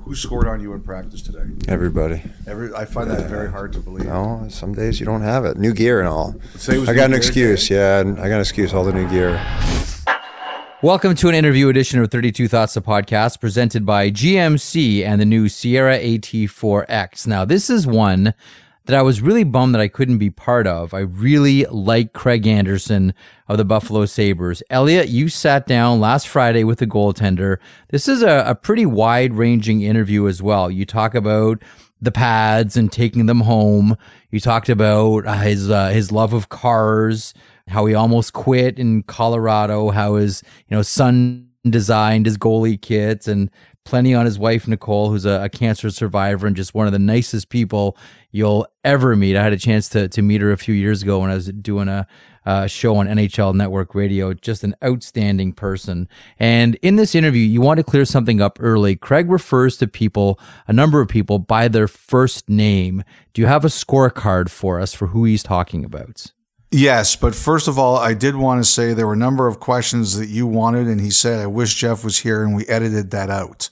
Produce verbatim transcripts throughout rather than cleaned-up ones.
Who scored on you in practice today? Everybody. Every I find that very hard to believe. No, some days you don't have it. New gear and all. Say it was I got new an gear excuse. day? Yeah, I got an excuse. All the new gear. Welcome to an interview edition of thirty-two Thoughts, the podcast, presented by G M C and the new Sierra A T four X. Now, this is one that I was really bummed that I couldn't be part of. I really like Craig Anderson of the Buffalo Sabres. Elliot, you sat down last Friday with the goaltender. This is a, a pretty wide-ranging interview as well. You talk about the pads and taking them home. You talked about uh, his uh, his love of cars, how he almost quit in Colorado, how his you know son designed his goalie kits, and plenty on his wife, Nicole, who's a, a cancer survivor and just one of the nicest people you'll ever meet. I had a chance to to meet her a few years ago when I was doing a, a show on N H L Network Radio. Just an outstanding person. And in this interview, you want to clear something up early. Craig refers to people, a number of people, by their first name. Do you have a scorecard for us for who he's talking about? Yes, but first of all, I did want to say there were a number of questions that you wanted, and he said, I wish Jeff was here, and we edited that out.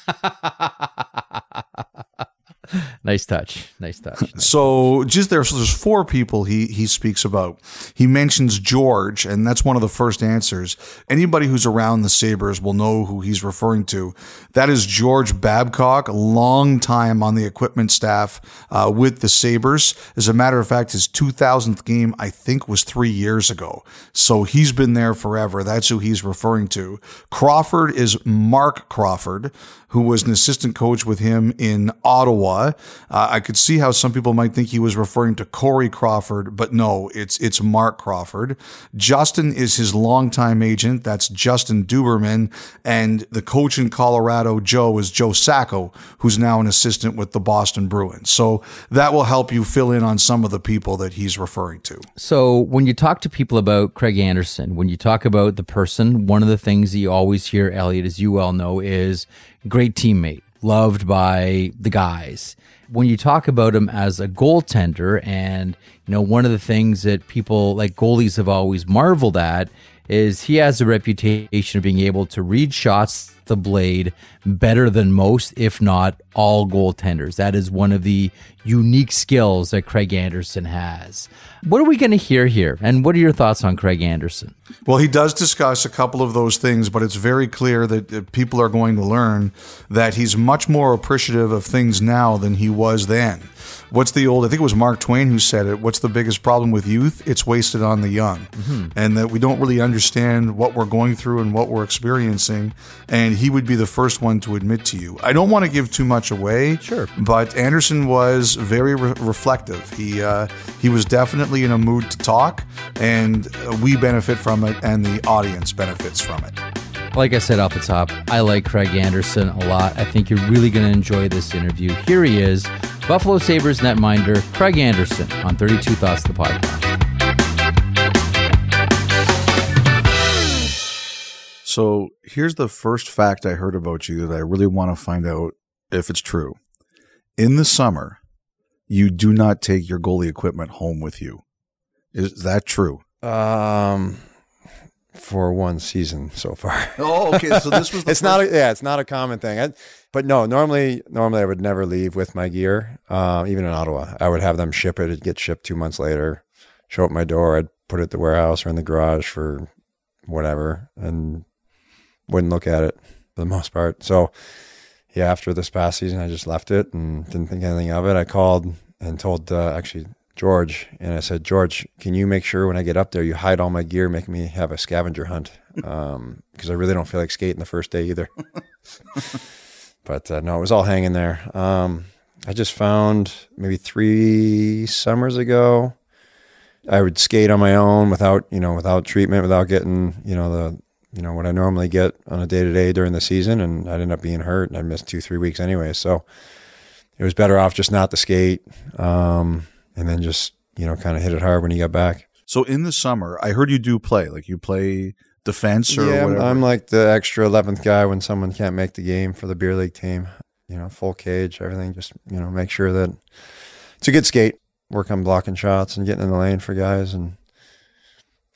Nice touch. Nice touch. Nice so just there, so there's four people he he speaks about. He mentions George, and that's one of the first answers. Anybody who's around the Sabres will know who he's referring to. That is George Babcock, long time on the equipment staff uh, with the Sabres. As a matter of fact, his two thousandth game, I think, was three years ago. So he's been there forever. That's who he's referring to. Crawford is Mark Crawford, who was an assistant coach with him in Ottawa. Uh, I could see how some people might think he was referring to Corey Crawford, but no, it's it's Mark Crawford. Justin is his longtime agent. That's Justin Duberman. And the coach in Colorado, Joe, is Joe Sacco, who's now an assistant with the Boston Bruins. So that will help you fill in on some of the people that he's referring to. So when you talk to people about Craig Anderson, when you talk about the person, one of the things that you always hear, Elliot, as you well know, is great teammate, loved by the guys. When you talk about him as a goaltender, and you know, one of the things that people like goalies have always marveled at is he has a reputation of being able to read shots the blade better than most, if not all goaltenders. That is one of the unique skills that Craig Anderson has. What are we going to hear here? And what are your thoughts on Craig Anderson? Well, he does discuss a couple of those things, but it's very clear that people are going to learn that he's much more appreciative of things now than he was then. What's the old, I think it was Mark Twain who said it, what's the biggest problem with youth? It's wasted on the young. Mm-hmm. And that we don't really understand what we're going through and what we're experiencing. And he would be the first one to admit to you. I don't want to give too much away, sure, but Anderson was very re- reflective. He uh, he was definitely in a mood to talk, and we benefit from it, and the audience benefits from it. Like I said off the top, I like Craig Anderson a lot. I think you're really going to enjoy this interview. Here he is, Buffalo Sabres netminder Craig Anderson on thirty-two Thoughts, the podcast. So here's the first fact I heard about you that I really want to find out if it's true. In the summer, you do not take your goalie equipment home with you. Is that true? Um, for one season so far. Oh, okay. So this was the it's first... not a, yeah, it's not a common thing. I, but no, normally normally I would never leave with my gear. Uh, even in Ottawa, I would have them ship it. It'd get shipped two months later. Show up at my door. I'd put it at the warehouse or in the garage for whatever, and wouldn't look at it for the most part. So yeah, after this past season, I just left it and didn't think anything of it. I called and told uh, actually George, and I said, George, can you make sure when I get up there, you hide all my gear, make me have a scavenger hunt, um, because I really don't feel like skating the first day either. But uh, no, it was all hanging there. Um, I just found maybe three summers ago, I would skate on my own without, you know, without treatment, without getting, you know, the, you know, what I normally get on a day-to-day during the season, and I'd end up being hurt, and I missed two, three weeks anyway. So it was better off just not to skate, um, and then just, you know, kind of hit it hard when you got back. So in the summer, I heard you do play, like you play defense or yeah, whatever. I'm like the extra eleventh guy when someone can't make the game for the beer league team. You know, full cage, everything. Just, you know, make sure that it's a good skate. Work on blocking shots and getting in the lane for guys, and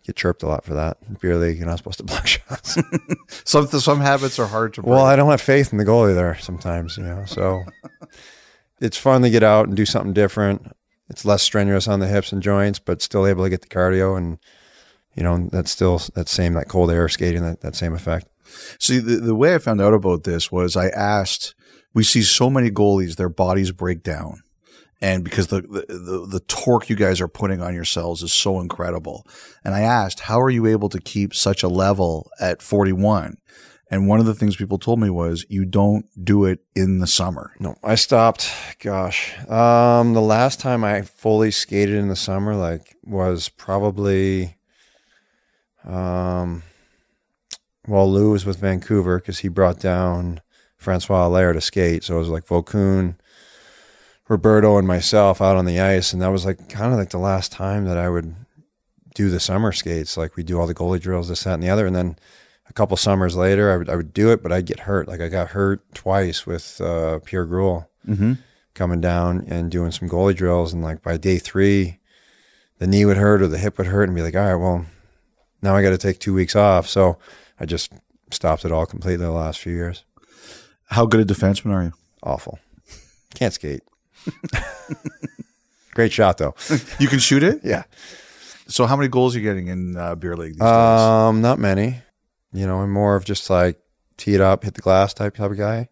get chirped a lot for that. Beer league, you're not supposed to block shots. Some some habits are hard to break. Well, I don't have faith in the goalie there sometimes, you know. So it's fun to get out and do something different. It's less strenuous on the hips and joints, but still able to get the cardio, and you know that's still that same that cold air skating that that same effect. See, the the way I found out about this was I asked. We see so many goalies, their bodies break down. And because the, the, the, the torque you guys are putting on yourselves is so incredible. And I asked, how are you able to keep such a level at forty-one? And one of the things people told me was you don't do it in the summer. No, I stopped. Gosh, um, the last time I fully skated in the summer, like, was probably, um, well, Lou was with Vancouver because he brought down Francois Allaire to skate. So it was like Volkun, Roberto, and myself out on the ice, and that was like kind of like the last time that I would do the summer skates. Like we do all the goalie drills, this, that, and the other, and then a couple summers later, I would I would do it, but I'd get hurt. Like I got hurt twice with uh, Pierre Gruel mm-hmm. coming down and doing some goalie drills, and like by day three, the knee would hurt or the hip would hurt, and be like, all right, well, now I got to take two weeks off. So I just stopped it all completely the last few years. How good a defenseman are you? Awful. Can't skate. Great shot though. You can shoot it? Yeah. So how many goals are you getting in uh, beer league these Um, not many. You know, I'm more of just like tee it up, hit the glass type type of guy.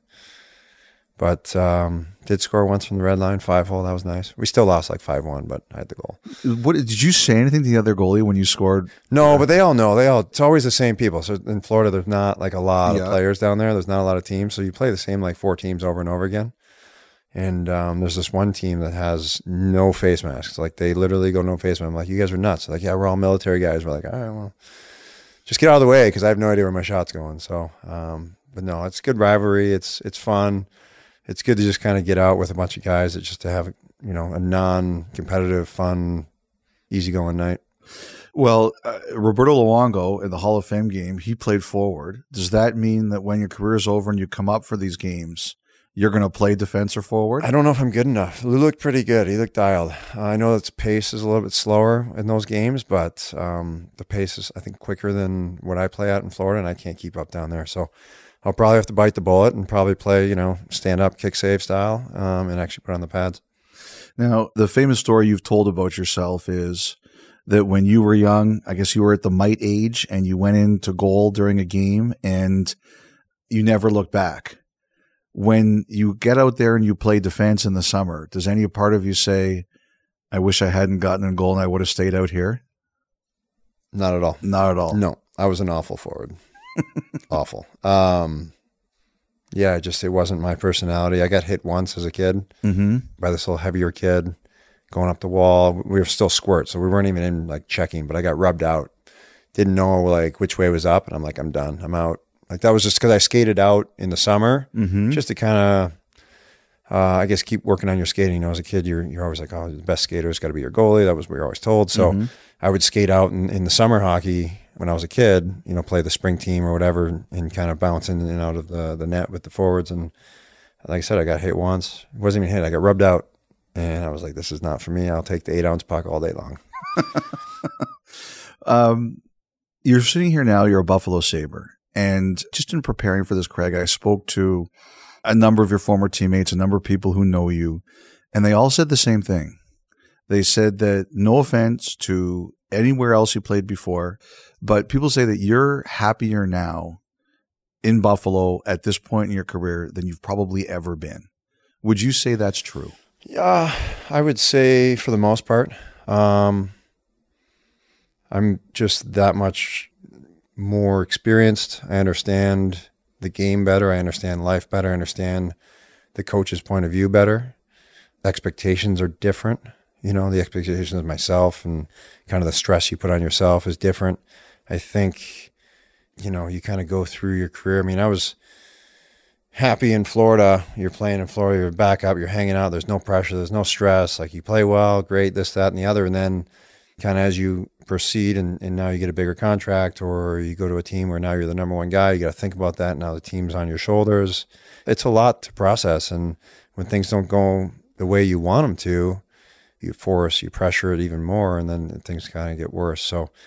But um, did score once from the red line, five hole. That was nice. We still lost like five one, but I had the goal. days? What did you say anything to the other goalie when you scored? No, but they all know. They all. It's always the same people. So in Florida, there's not like a lot Yeah. of players down there. There's not a lot of teams. So you play the same like four teams over and over again. And um, there's this one team that has no face masks. Like they literally go no face mask. I'm like, you guys are nuts. They're like, yeah, we're all military guys. We're like, all right, well, just get out of the way because I have no idea where my shot's going. So, um, but no, it's good rivalry. It's it's fun. It's good to just kind of get out with a bunch of guys. It's just to have, you know, a non-competitive, fun, easygoing night. Well, uh, Roberto Luongo in the Hall of Fame game, he played forward. Does that mean that when your career is over and you come up for these games, you're going to play defense or forward? I don't know if I'm good enough. Lou looked pretty good. He looked dialed. Uh, I know that the pace is a little bit slower in those games, but um, the pace is, I think, quicker than what I play at in Florida, and I can't keep up down there. So I'll probably have to bite the bullet and probably play, you know, stand up, kick save style, um, and actually put on the pads. Now, the famous story you've told about yourself is that when you were young, I guess you were at the mite age, and you went into goal during a game, and you never looked back. When you get out there and you play defense in the summer, does any part of you say, I wish I hadn't gotten in goal and I would have stayed out here? Not at all. Not at all. No, I was an awful forward. Awful. Um, yeah, just it wasn't my personality. I got hit once as a kid mm-hmm. by this little heavier kid going up the wall. We were still squirt, so we weren't even in like checking, but I got rubbed out. Didn't know like which way was up, and I'm like, I'm done. I'm out. Like that was just because I skated out in the summer, mm-hmm. just to kind of, uh, I guess, keep working on your skating. You know, as a kid, you're you're always like, oh, the best skater has got to be your goalie. That was what we were always told. So mm-hmm. I would skate out in, in the summer hockey when I was a kid. You know, play the spring team or whatever, and, and kind of bounce in and out of the the net with the forwards. And like I said, I got hit once. It wasn't even hit. I got rubbed out, and I was like, this is not for me. I'll take the eight ounce puck all day long. um, you're sitting here now. You're a Buffalo Sabre. And just in preparing for this, Craig, I spoke to a number of your former teammates, a number of people who know you, and they all said the same thing. They said that no offense to anywhere else you played before, but people say that you're happier now in Buffalo at this point in your career than you've probably ever been. Would you say that's true? Yeah, I would say for the most part. Um, I'm just that much more experienced. I understand the game better. I understand life better. I understand the coach's point of view better. Expectations are different. You know, the expectations of myself and kind of the stress you put on yourself is different. I think, you know, you kind of go through your career. I mean, I was happy in Florida. You're playing in Florida, you're back up, you're hanging out. There's no pressure. There's no stress. Like you play well, great, this, that, and the other. And then kind of as you proceed and, and now you get a bigger contract or you go to a team where now you're the number one guy, you got to think about that. Now the team's on your shoulders. It's a lot to process. And when things don't go the way you want them to, you force, you pressure it even more, and then things kind of get worse. So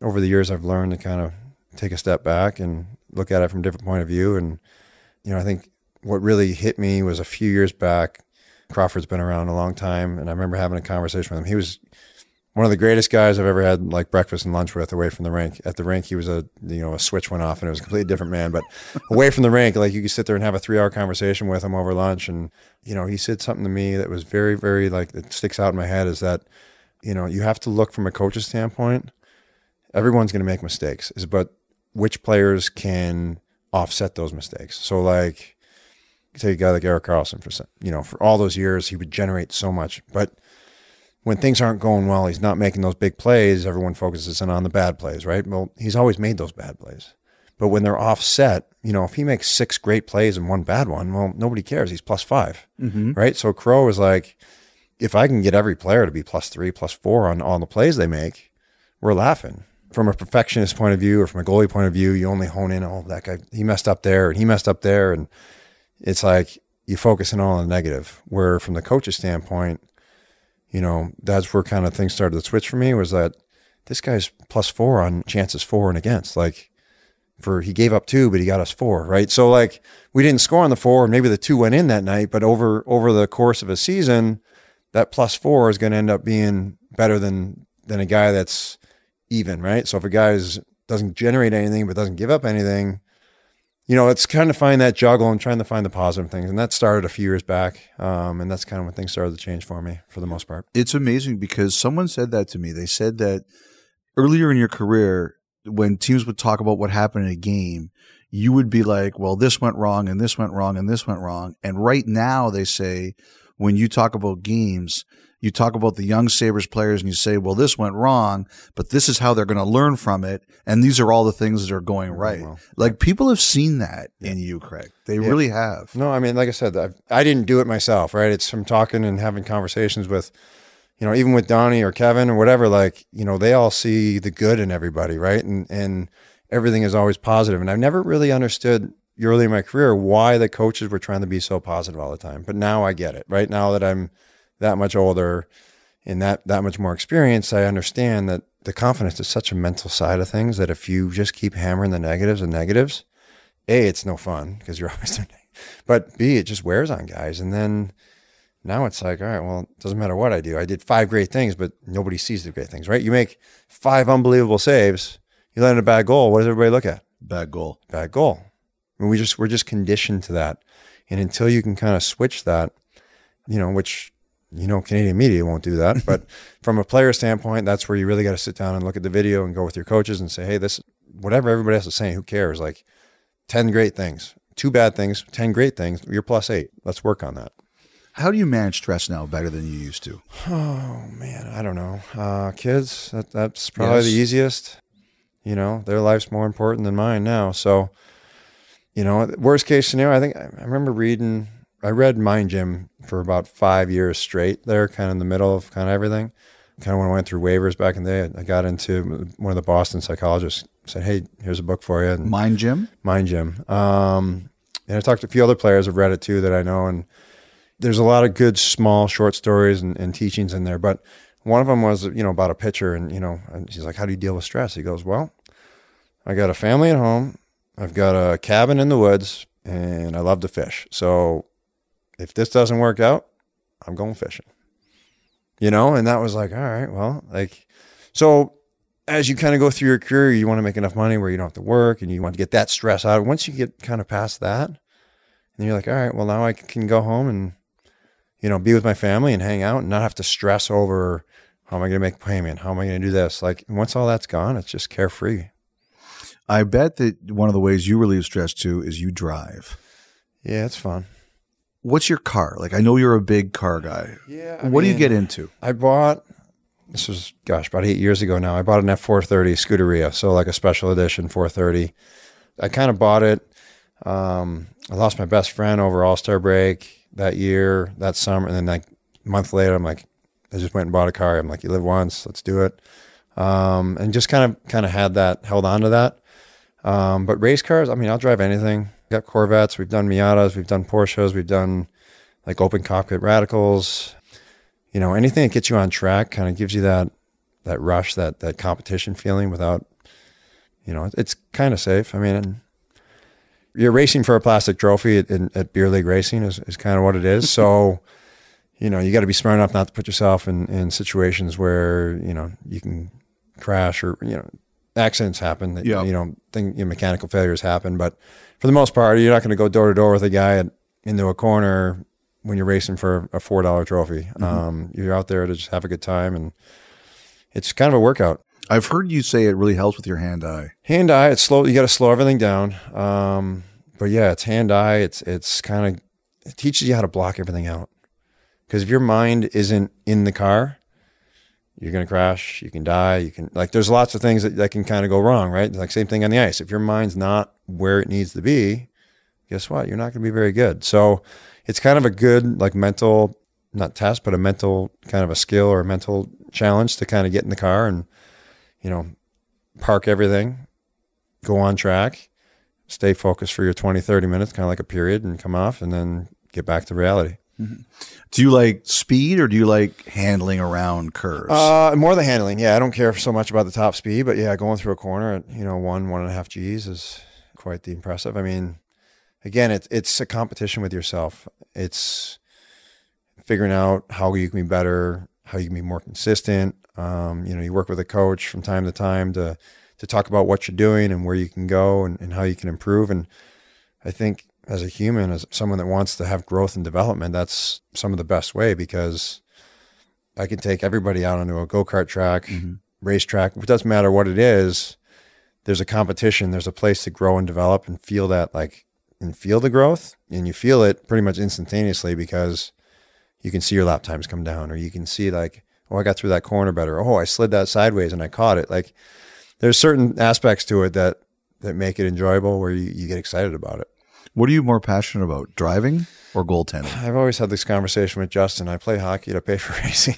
over the years, I've learned to kind of take a step back and look at it from a different point of view. And, you know, I think what really hit me was a few years back. Crawford's been around a long time, and I remember having a conversation with him. He was one of the greatest guys I've ever had like breakfast and lunch with away from the rink. At the rink, he was a, you know, a switch went off and it was a completely different man. But away from the rink, like you could sit there and have a three hour conversation with him over lunch. And, you know, he said something to me that was very, very like, it sticks out in my head is that, you know, you have to look from a coach's standpoint. Everyone's going to make mistakes. It's about which players can offset those mistakes. So like, take a guy like Erik Karlsson, for, you know, for all those years, he would generate so much. But when things aren't going well, he's not making those big plays, everyone focuses in on the bad plays, right? Well, he's always made those bad plays. But when they're offset, you know, if he makes six great plays and one bad one, well, nobody cares. He's plus five, mm-hmm. right? So Crow is like, if I can get every player to be plus three, plus four on all the plays they make, we're laughing. From a perfectionist point of view or from a goalie point of view, you only hone in, oh, that guy, he messed up there and he messed up there. And it's like you focus in all on the negative, where from the coach's standpoint, you know, that's where kind of things started to switch for me, was that this guy's plus four on chances for and against. Like, for he gave up two, but he got us four, right? So like we didn't score on the four, and maybe the two went in that night, but over over the course of a season, that plus four is going to end up being better than than a guy that's even, right? So if a guy is, doesn't generate anything but doesn't give up anything, you know, it's kind of find that juggle and trying to find the positive things. And that started a few years back. Um, and that's kind of when things started to change for me for the most part. It's amazing because someone said that to me. They said that earlier in your career, when teams would talk about what happened in a game, you would be like, well, this went wrong and this went wrong and this went wrong. And right now they say, when you talk about games, you talk about the young Sabres players and you say, well, this went wrong, but this is how they're going to learn from it. And these are all the things that are going right. Well, like people have seen that yeah. in you, Craig. They yeah. really have. No, I mean, like I said, I, I didn't do it myself, right? It's from talking and having conversations with, you know, even with Donnie or Kevin or whatever, like, you know, they all see the good in everybody, right? And, and everything is always positive. And I've never really understood early in my career why the coaches were trying to be so positive all the time. But now I get it, right? Now that I'm that much older and that, that much more experienced, I understand that the confidence is such a mental side of things that if you just keep hammering the negatives and negatives, A, it's no fun because you're always doing it. But B, it just wears on guys. And then now it's like, all right, well, it doesn't matter what I do. I did five great things, but nobody sees the great things, right? You make five unbelievable saves, you let in a bad goal. What does everybody look at? Bad goal. Bad goal. I mean, we just, we're just conditioned to that. And until you can kind of switch that, you know, which, you know, Canadian media won't do that. But from a player standpoint, that's where you really got to sit down and look at the video and go with your coaches and say, hey, this, whatever everybody else is saying, who cares? Like ten great things, two bad things, ten great things. You're plus eight. Let's work on that. How do you manage stress now better than you used to? Oh, man, I don't know. Uh, kids, that, that's probably Yes. the easiest. You know, their life's more important than mine now. So, you know, worst case scenario, I think I remember reading, I read Mind Gym for about five years straight there, kind of in the middle of kind of everything. Kind of when I went through waivers back in the day, I got into one of the Boston psychologists, said, hey, here's a book for you. And Mind Gym? Mind Gym. Um, and I talked to a few other players who've read it too that I know. And there's a lot of good, small, short stories and, and teachings in there. But one of them was, you know, about a pitcher. And, you know, and she's like, how do you deal with stress? He goes, well, I got a family at home. I've got a cabin in the woods and I love to fish. So if this doesn't work out, I'm going fishing, you know? And that was like, all right, well, like, so as you kind of go through your career, you want to make enough money where you don't have to work and you want to get that stress out. Once you get kind of past that, and you're like, all right, well, now I can go home and, you know, be with my family and hang out and not have to stress over how am I going to make payment? How am I going to do this? Like once all that's gone, it's just carefree. I bet that one of the ways you relieve stress too is you drive. Yeah, it's fun. What's your car? Like, I know you're a big car guy. Yeah. I what mean, do you get into? I bought, this was, gosh, about eight years ago now. I bought an F four thirty Scuderia, so like a special edition four thirty. I kind of bought it. Um, I lost my best friend over All-Star break that year, that summer. And then like a month later, I'm like, I just went and bought a car. I'm like, you live once, let's do it. Um, and just kind of, kind of had that, held on to that. Um, but race cars, I mean, I'll drive anything. Got Corvettes, we've done Miatas, we've done Porsches, we've done like open cockpit Radicals. You know, anything that gets you on track kind of gives you that that rush, that that competition feeling without you know, it's kind of safe. I mean, you're racing for a plastic trophy at, at beer league racing is, is kind of what it is. So, you know, you got to be smart enough not to put yourself in, in situations where, you know, you can crash or, you know, accidents happen, that, yep. you know, thing, you know, mechanical failures happen. But for the most part, you're not going to go door to door with a guy at, into a corner when you're racing for a four dollar trophy. Mm-hmm. Um, you're out there to just have a good time, and it's kind of a workout. I've heard you say it really helps with your hand-eye. Hand-eye, it's slow. You got to slow everything down. Um, but yeah, it's hand-eye. It's, it's kind of, it teaches you how to block everything out. Because if your mind isn't in the car, you're going to crash, you can die, you can, like, there's lots of things that, that can kind of go wrong, right? Like, same thing on the ice. If your mind's not where it needs to be, guess what? You're not going to be very good. So it's kind of a good, like, mental, not test, but a mental kind of a skill or a mental challenge to kind of get in the car and, you know, park everything, go on track, stay focused for your twenty, thirty minutes, kind of like a period, and come off, and then get back to reality. Mm-hmm. Do you like speed, or do you like handling around curves? Uh, more the handling. Yeah, I don't care so much about the top speed, but yeah, going through a corner at, you know, one, one and a half G's is quite the impressive. I mean, again, it's it's a competition with yourself. It's figuring out how you can be better, how you can be more consistent. Um, you know, you work with a coach from time to time to to talk about what you're doing and where you can go and, and how you can improve. And I think as a human, as someone that wants to have growth and development, that's some of the best way, because I can take everybody out onto a go-kart track, mm-hmm. racetrack. It doesn't matter what it is. There's a competition. There's a place to grow and develop and feel that, like, and feel the growth. And you feel it pretty much instantaneously, because you can see your lap times come down, or you can see, like, oh, I got through that corner better. Oh, I slid that sideways and I caught it. Like, there's certain aspects to it that, that make it enjoyable, where you, you get excited about it. What are you more passionate about, driving or goaltending? I've always had this conversation with Justin. I play hockey to pay for racing.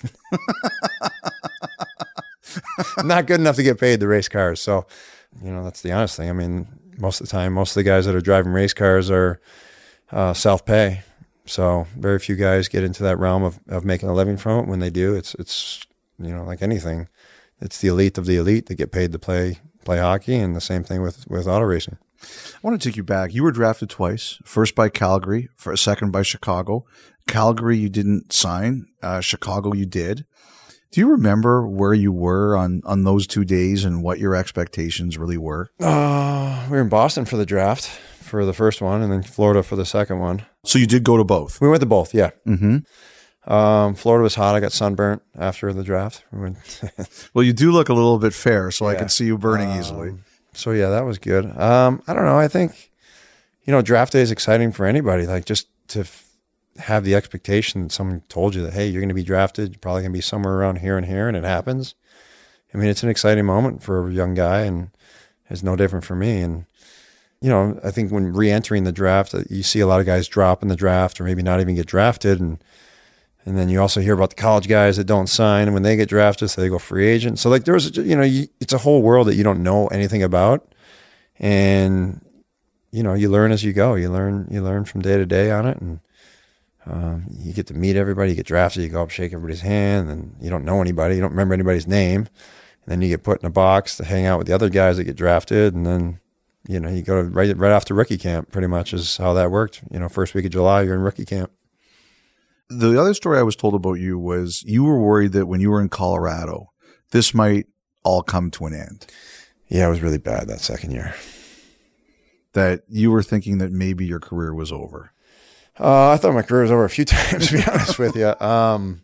I'm not good enough to get paid to race cars. So, you know, that's the honest thing. I mean, most of the time, most of the guys that are driving race cars are uh, self-pay. So very few guys get into that realm of, of making a living from it. When they do, it's, it's, you know, like anything, it's the elite of the elite that get paid to play, play hockey. And the same thing with, with auto racing. I want to take you back. You were drafted twice, first by Calgary, for a second by Chicago. Calgary, you didn't sign. Uh, Chicago, you did. Do you remember where you were on, on those two days and what your expectations really were? Uh, we were in Boston for the draft for the first one, and then Florida for the second one. So you did go to both? We went to both, yeah. Mm-hmm. Um, Florida was hot. I got sunburnt after the draft. We went well, you do look a little bit fair, so yeah. I can see you burning um, easily. So yeah, that was good. Um, I don't know. I think, you know, draft day is exciting for anybody. Like, just to f- have the expectation that someone told you that, hey, you're going to be drafted. You're probably going to be somewhere around here and here, and it happens. I mean, it's an exciting moment for a young guy, and it's no different for me. And, you know, I think when re-entering the draft, you see a lot of guys drop in the draft or maybe not even get drafted. And And then you also hear about the college guys that don't sign, and when they get drafted, so they go free agent. So, like, there's, you know, you, it's a whole world that you don't know anything about, and you know, you learn as you go. You learn, you learn from day to day on it, and um, you get to meet everybody. You get drafted, you go up, shake everybody's hand, and you don't know anybody, you don't remember anybody's name, and then you get put in a box to hang out with the other guys that get drafted, and then, you know, you go to right right after rookie camp. Pretty much is how that worked. You know, first week of July, you're in rookie camp. The other story I was told about you was you were worried that when you were in Colorado, this might all come to an end. Yeah, it was really bad that second year. That you were thinking that maybe your career was over. Uh, I thought my career was over a few times, to be honest with you. Um,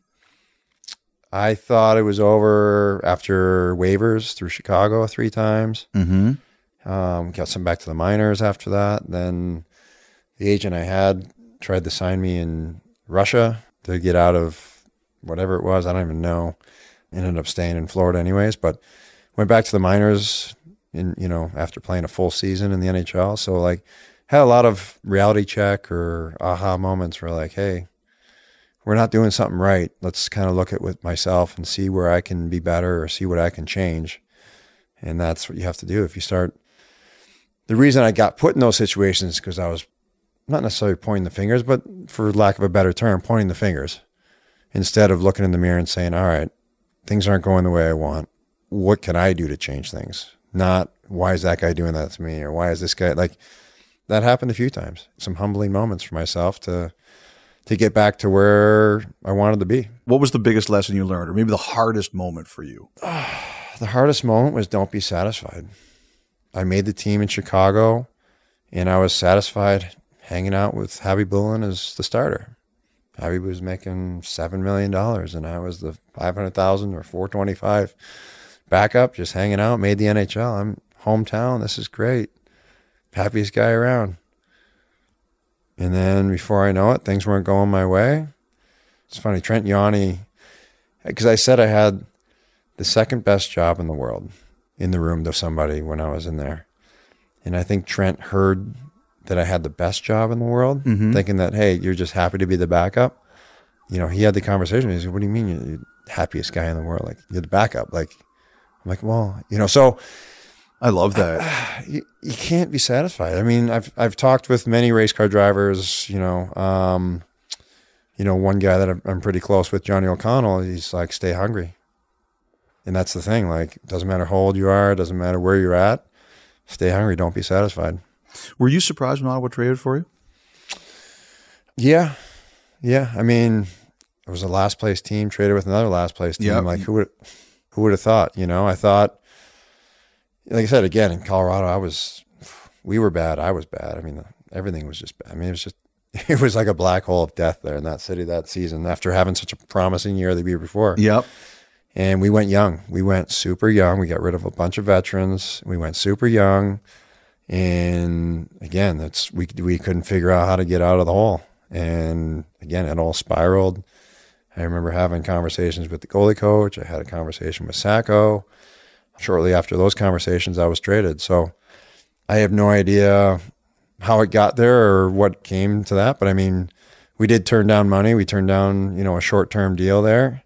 I thought it was over after waivers through Chicago three times. Mm-hmm. Um, got some back to the minors after that. Then the agent I had tried to sign me in Russia to get out of whatever it was. I don't even know. Ended up staying in Florida anyways, but went back to the minors in, you know, after playing a full season in the N H L. So, like, had a lot of reality check or aha moments where, like, hey, we're not doing something right. Let's kind of look at with myself and see where I can be better or see what I can change. And that's what you have to do. If you start, the reason I got put in those situations is because I was not necessarily pointing the fingers, but for lack of a better term, pointing the fingers instead of looking in the mirror and saying, all right, things aren't going the way I want. What can I do to change things? Not why is that guy doing that to me? Or why is this guy like, that happened a few times. Some humbling moments for myself to, to get back to where I wanted to be. What was the biggest lesson you learned, or maybe the hardest moment for you? The hardest moment was don't be satisfied. I made the team in Chicago, and I was satisfied hanging out with Javi Bullen as the starter. Javi was making seven million dollars, and I was the five hundred thousand dollars or four twenty-five backup, just hanging out, made the N H L. I'm hometown. This is great. Happiest guy around. And then before I know it, things weren't going my way. It's funny, Trent Yawney, because I said I had the second best job in the world in the room to somebody when I was in there. And I think Trent heard that I had the best job in the world, mm-hmm. thinking that, hey, you're just happy to be the backup. You know, he had the conversation. He said, what do you mean you're the happiest guy in the world? Like, you're the backup. Like, I'm like, well, you know, so I love that. I, you, you can't be satisfied. I mean, I've I've talked with many race car drivers, you know, um, you know, one guy that I'm, I'm pretty close with, Johnny O'Connell, he's like, stay hungry. And that's the thing. Like, it doesn't matter how old you are. It doesn't matter where you're at. Stay hungry. Don't be satisfied. Were you surprised when Ottawa traded for you? Yeah. Yeah. I mean, it was a last place team traded with another last place team. Yep. Like, who would who would have thought? You know, I thought, like I said, again, in Colorado, I was, we were bad. I was bad. I mean, everything was just bad. I mean, it was just, it was like a black hole of death there in that city that season after having such a promising year the year before. Yep. And we went young. We went super young. We got rid of a bunch of veterans. We went super young. And again, that's we we couldn't figure out how to get out of the hole. And again, it all spiraled. I remember having conversations with the goalie coach. I had a conversation with Sacco. Shortly after those conversations, I was traded. So I have no idea how it got there or what came to that. But I mean, we did turn down money. We turned down, you know, a short-term deal there.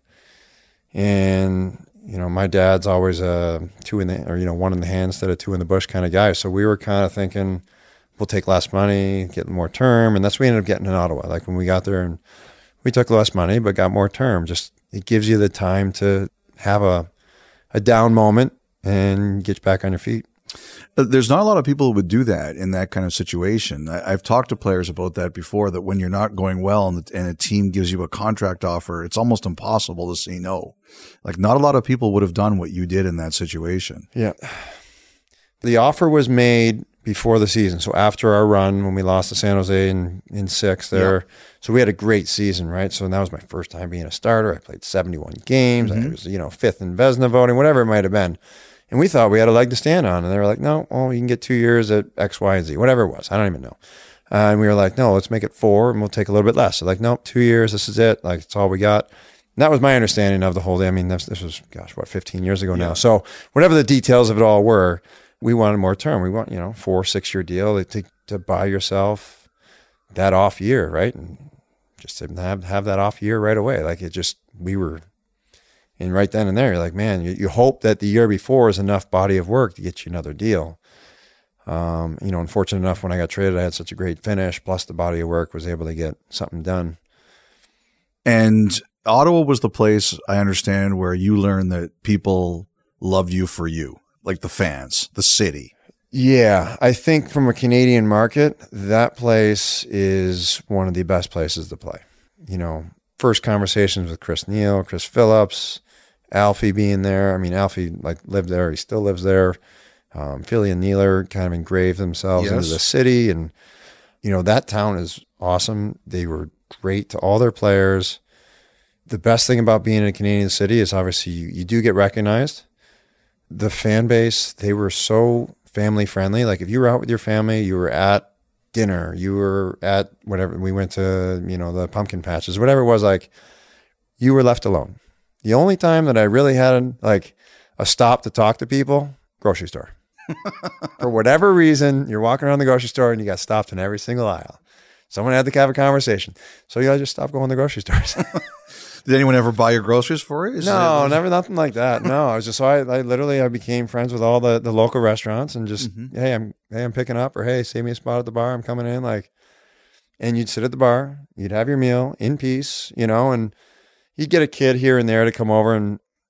And, you know, my dad's always a two in the, or, you know, one in the hand instead of two in the bush kind of guy. So we were kind of thinking, we'll take less money, get more term. And that's what we ended up getting in Ottawa. Like when we got there and we took less money, but got more term. Just, it gives you the time to have a, a down moment and get you back on your feet. There's not a lot of people who would do that in that kind of situation. I, I've talked to players about that before, that when you're not going well and, the, and a team gives you a contract offer, it's almost impossible to say no. Like, not a lot of people would have done what you did in that situation. Yeah. The offer was made before the season. So after our run, when we lost to San Jose in, in six there. Yeah. So we had a great season, right? So that was my first time being a starter. I played seventy-one games. Mm-hmm. I was, you know, fifth in Vezina voting, whatever it might have been. And we thought we had a leg to stand on. And they were like, no, well, you can get two years at X, Y, and Z, whatever it was. I don't even know. Uh, and we were like, no, let's make it four and we'll take a little bit less. So like, nope, two years, this is it. Like, it's all we got. And that was my understanding of the whole day. I mean, this, this was, gosh, what, fifteen years ago now. Yeah. So whatever the details of it all were, we wanted more term. We want, you know, four, six year deal to, to buy yourself that off year, right? And just to have, have that off year right away. Like, it just, we were, and right then and there, you're like, man, you, you hope that the year before is enough body of work to get you another deal. Um, you know, unfortunate enough, when I got traded, I had such a great finish, plus the body of work, was able to get something done. And Ottawa was the place, I understand, where you learned that people loved you for you, like the fans, the city. Yeah, I think from a Canadian market, that place is one of the best places to play. You know, first conversations with Chris Neal, Chris Phillips, Alfie being there. I mean, Alfie like lived there. He still lives there. Um, Philly and Nealer kind of engraved themselves yes. into the city. And, you know, that town is awesome. They were great to all their players. The best thing about being in a Canadian city is obviously you, you do get recognized. The fan base, they were so family friendly. Like, if you were out with your family, you were at dinner, you were at whatever, we went to, you know, the pumpkin patches, whatever it was, like, you were left alone. The only time that I really had like a stop to talk to people, grocery store. For whatever reason, you're walking around the grocery store and you got stopped in every single aisle. Someone had to have a conversation. So you gotta just stop going to grocery stores. Did anyone ever buy your groceries for you? Is no, it, never, nothing like that. No, I was just, so I, I literally, I became friends with all the, the local restaurants and just, mm-hmm. hey, I'm, hey, I'm picking up, or hey, save me a spot at the bar. I'm coming in, like, and you'd sit at the bar, you'd have your meal in peace, you know, and you'd get a kid here and there to come over and,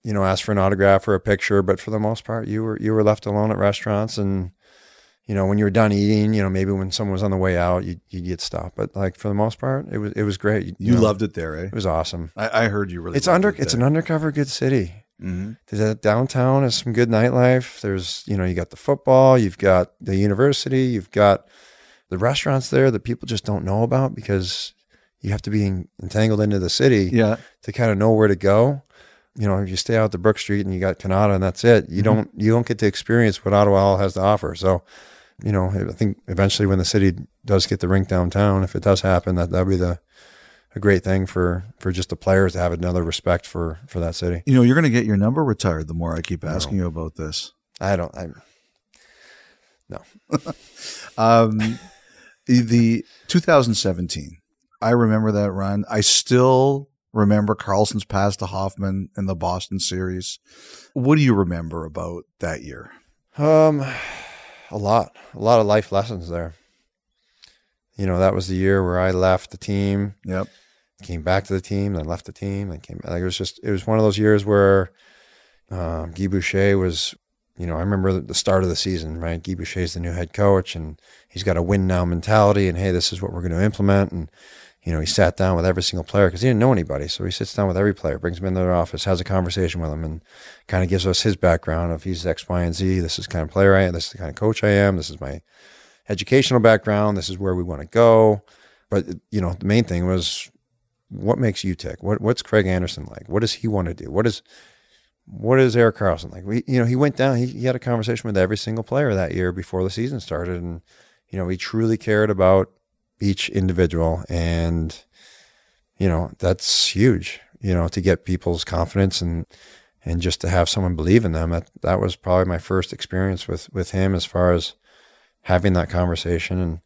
you know, ask for an autograph or a picture, but for the most part, you were you were left alone at restaurants, and you know, when you were done eating, you know, maybe when someone was on the way out, you you get stopped. But like for the most part, it was it was great. You, You know, loved it there, eh? it was awesome. I, I heard you really. It's loved under it it's there. an undercover good city. Mm-hmm. There's a downtown has some good nightlife. There's, you know, you got the football, you've got the university, you've got the restaurants there that people just don't know about because you have to be in, entangled into the city Yeah. to kind of know where to go. You know, if you stay out to Brook Street and you got Canada and that's it, you Mm-hmm. don't you don't get to experience what Ottawa has to offer. So, you know, I think eventually when the city does get the rink downtown, if it does happen, that that'll be the a great thing for for just the players to have another respect for for that city. You know, you're going to get your number retired the more I keep asking you about this. I don't. I no. Um, the, the two thousand seventeen, I remember that run. I still remember Carlson's pass to Hoffman in the Boston series. What do you remember about that year? Um, a lot, a lot of life lessons there. You know, that was the year where I left the team, Yep. came back to the team, then left the team, then came back. Like it was just, it was one of those years where um, Guy Boucher was, you know, I remember the start of the season, right? Guy Boucher's the new head coach, and he's got a win now mentality, and hey, this is what we're going to implement. And you know, he sat down with every single player because he didn't know anybody. So he sits down with every player, brings them into their office, has a conversation with them, and kind of gives us his background of he's X, Y, and Z. This is the kind of player I am. This is the kind of coach I am. This is my educational background. This is where we want to go. But, you know, the main thing was what makes you tick? What What's Craig Anderson like? What does he want to do? What is what is Erik Karlsson like? We, you know, he went down, he, he had a conversation with every single player that year before the season started. And, you know, he truly cared about each individual, and you know that's huge, you know, to get people's confidence and and just to have someone believe in them. That that was probably my first experience with with him as far as having that conversation. And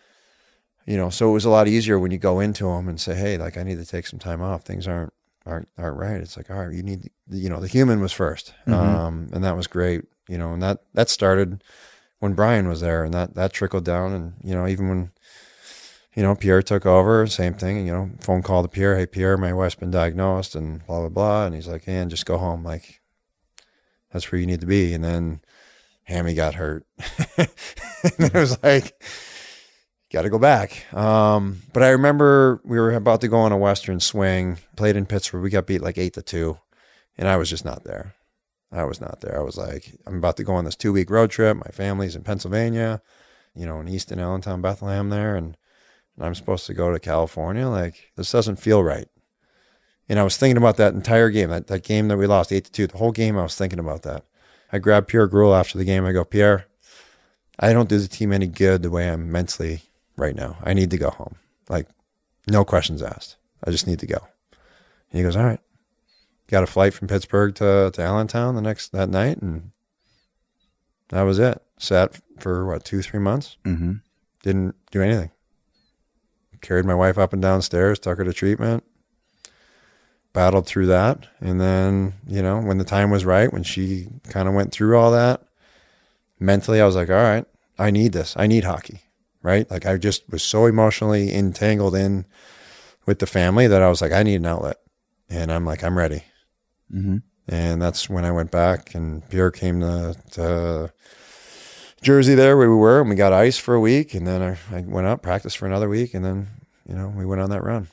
you know, so it was a lot easier when you go into him and say, hey, like I need to take some time off, things aren't aren't aren't right. It's like, all right, you need, you know, the human was first. Mm-hmm. um and that was great, you know, and that that started when Brian was there, and that that trickled down. And you know, even when you know, Pierre took over, same thing, you know, phone call to Pierre, hey, Pierre, my wife's been diagnosed and blah, blah, blah. And he's like, hey, and just go home. Like, that's where you need to be. And then Hammy got hurt. And then it was like, got to go back. Um, but I remember we were about to go on a Western swing, played in Pittsburgh. We got beat like eight to two. And I was just not there. I was not there. I was like, I'm about to go on this two week road trip. My family's in Pennsylvania, you know, in Easton, Allentown, Bethlehem there. And And I'm supposed to go to California. Like, this doesn't feel right. And I was thinking about that entire game, that, that game that we lost eight to two. The whole game I was thinking about that. I grabbed Pierre Gruel after the game. I go, Pierre, I don't do the team any good the way I'm mentally right now. I need to go home. Like, no questions asked. I just need to go. And he goes, all right. Got a flight from Pittsburgh to, to Allentown the next that night, and that was it. Sat for, what, two, three months? Mm-hmm. Didn't do anything. Carried my wife up and downstairs, took her to treatment, battled through that. And then, you know, when the time was right, when she kind of went through all that, mentally I was like, all right, I need this. I need hockey, right? Like I just was so emotionally entangled in with the family that I was like, I need an outlet. And I'm like, I'm ready. Mm-hmm. And that's when I went back, and Pierre came to, to Jersey there where we were, and we got ice for a week, and then I, I went up, practiced for another week, and then, you know, we went on that run.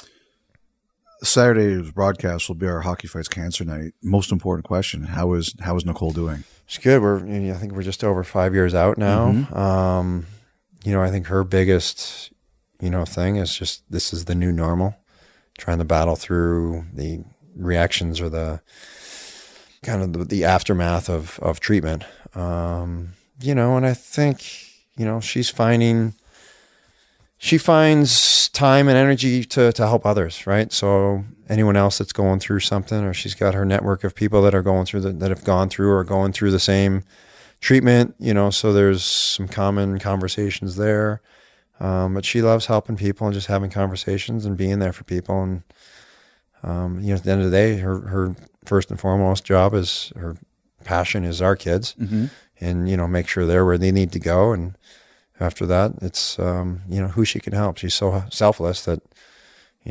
Saturday's broadcast will be our Hockey Fights Cancer Night. Most important question: How is how is Nicole doing? It's good. We're you know, I think we're just over five years out now. Mm-hmm. Um, you know, I think her biggest you know thing is just this is the new normal. Trying to battle through the reactions or the kind of the, the aftermath of of treatment. Um, You know, and I think, you know, she's finding, she finds time and energy to, to help others, right? So anyone else that's going through something, or she's got her network of people that are going through, the, that have gone through or going through the same treatment, you know, so there's some common conversations there. Um, but she loves helping people and just having conversations and being there for people. And, um, you know, at the end of the day, her, her first and foremost job is, her passion is our kids. Mm-hmm. And, you know, make sure they're where they need to go. And after that, it's, um, you know, who she can help. She's so selfless that, you know,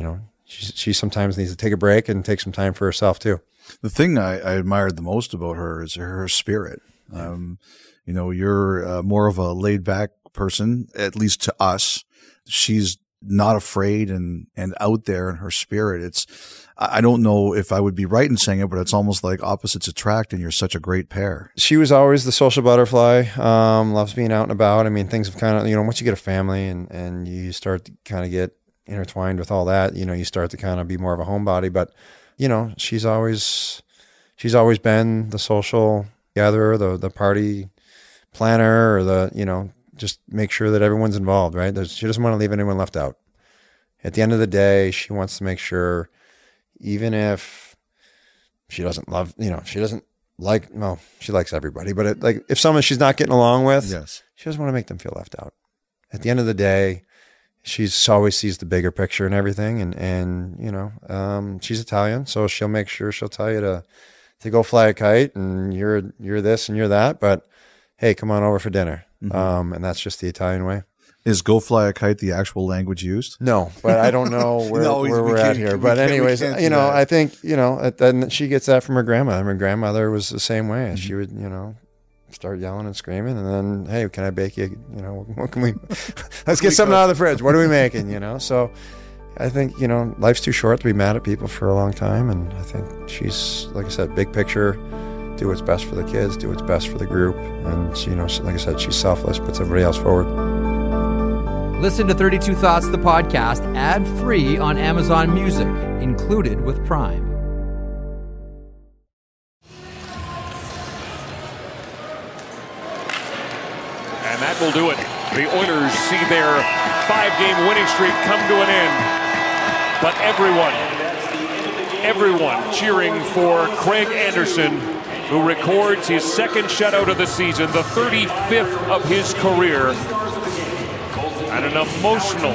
she, she sometimes needs to take a break and take some time for herself too. The thing I, I admired the most about her is her spirit. Um, you know, you're uh, more of a laid back person, at least to us. She's not afraid and, and out there in her spirit. It's, I don't know if I would be right in saying it, but it's almost like opposites attract, and you're such a great pair. She was always the social butterfly, um, loves being out and about. I mean, things have kind of, you know, once you get a family and, and you start to kind of get intertwined with all that, you know, you start to kind of be more of a homebody. But, you know, she's always, she's always been the social gatherer, the, the party planner, or the, you know, just make sure that everyone's involved, right? There's, she doesn't want to leave anyone left out. At the end of the day, she wants to make sure, even if she doesn't love, you know, she doesn't like, well, she likes everybody, but it, like if someone she's not getting along with, yes, she doesn't want to make them feel left out. At the end of the day, she's always sees the bigger picture and everything. And, and, you know, um, she's Italian, so she'll make sure she'll tell you to, to go fly a kite, and you're, you're this and you're that, but hey, come on over for dinner. Mm-hmm. Um, and that's just the Italian way. Is go fly a kite the actual language used? No, but I don't know where, no, where we we're at here. But anyways, you know, that. I think, you know, then she gets that from her grandma. Her grandmother was the same way. Mm-hmm. She would, you know, start yelling and screaming, and then, hey, can I bake you, you know, what can we, let's get something out of the fridge. What are we making, you know? So I think, you know, life's too short to be mad at people for a long time. And I think she's, like I said, big picture, do what's best for the kids, do what's best for the group. And, she, you know, like I said, she's selfless, puts everybody else forward. Listen to thirty-two Thoughts, the podcast, ad-free on Amazon Music, included with Prime. And that will do it. The Oilers see their five-game winning streak come to an end. But everyone, everyone cheering for Craig Anderson, who records his second shutout of the season, the thirty-fifth of his career. And an emotional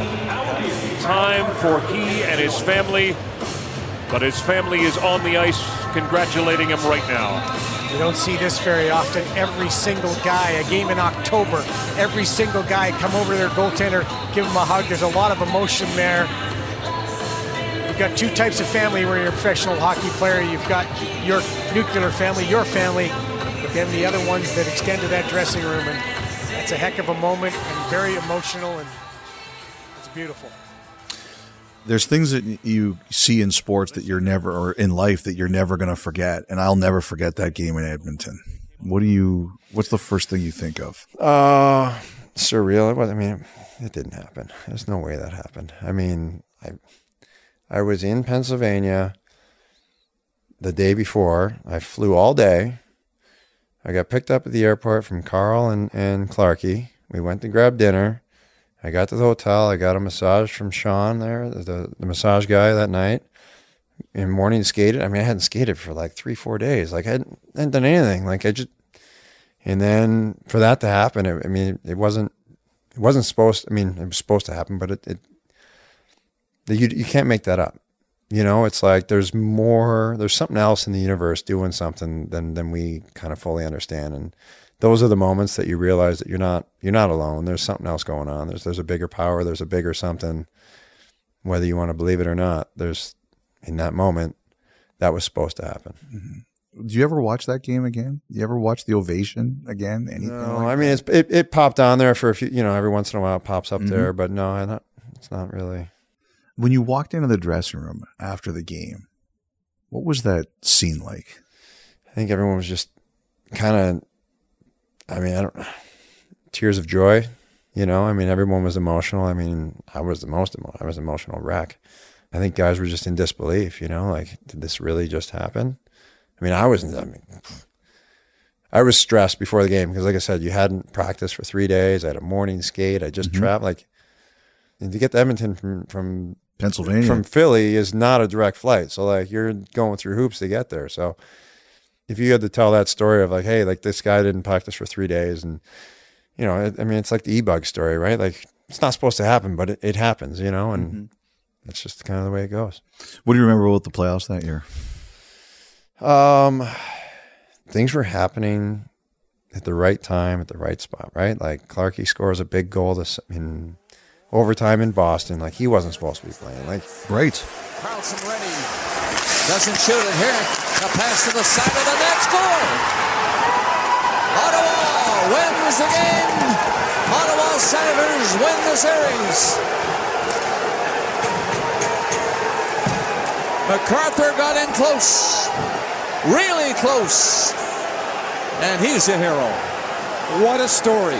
time for he and his family. But his family is on the ice congratulating him right now. You don't see this very often. Every single guy, a game in October, every single guy come over to their goaltender, give him a hug. There's a lot of emotion there. You've got two types of family when you're a professional hockey player. You've got your nuclear family, your family, but then the other ones that extend to that dressing room. And it's a heck of a moment and very emotional, and it's beautiful. There's things that you see in sports that you're never, or in life that you're never going to forget. And I'll never forget that game in Edmonton. What do you, what's the first thing you think of? Uh, surreal. It was, I mean, it didn't happen. There's no way that happened. I mean, I, I was in Pennsylvania the day before. I flew all day. I got picked up at the airport from Carl and, and Clarkie. We went to grab dinner. I got to the hotel. I got a massage from Sean there, the, the massage guy that night. In morning skated. I mean, I hadn't skated for like three, four days. Like I hadn't, hadn't done anything. Like I just, and then for that to happen, it, I mean, it wasn't, it wasn't supposed, I mean, it was supposed to happen, but it, it you, you can't make that up. You know, it's like there's more, there's something else in the universe doing something than than we kind of fully understand. And those are the moments that you realize that you're not you're not alone. There's something else going on. There's there's a bigger power, there's a bigger something, whether you want to believe it or not. There's, in that moment, that was supposed to happen. Mm-hmm. Do you ever watch that game again? Do you ever watch the ovation again? Anything no, like I mean, it's, it, it popped on there for a few, you know, every once in a while it pops up mm-hmm. there, but no, I not, it's not really. When you walked into the dressing room after the game, what was that scene like? I think everyone was just kind of, I mean, I don't, tears of joy, you know? I mean, everyone was emotional. I mean, I was the most, emo- I was an emotional wreck. I think guys were just in disbelief, you know? Like, did this really just happen? I mean, I wasn't, I mean, I was stressed before the game because, like I said, you hadn't practiced for three days. I had a morning skate. I just mm-hmm. traveled, like, and to get to Edmonton from, from Pennsylvania, from Philly is not a direct flight. So like you're going through hoops to get there. So if you had to tell that story of like, hey, like this guy didn't practice for three days and, you know, it, I mean, it's like the E-Bug story, right? Like it's not supposed to happen, but it, it happens, you know, and mm-hmm. that's just kind of the way it goes. What do you remember about the playoffs that year? Um, things were happening at the right time, at the right spot, right? Like Clarkie scores a big goal. This, I mean, overtime in Boston. Like, he wasn't supposed to be playing. Like, Right. Carlson ready. Doesn't shoot it here. A pass to the side of the net. Score! Ottawa wins the game. Ottawa Senators win the series. MacArthur got in close. Really close. And he's a hero. What a story.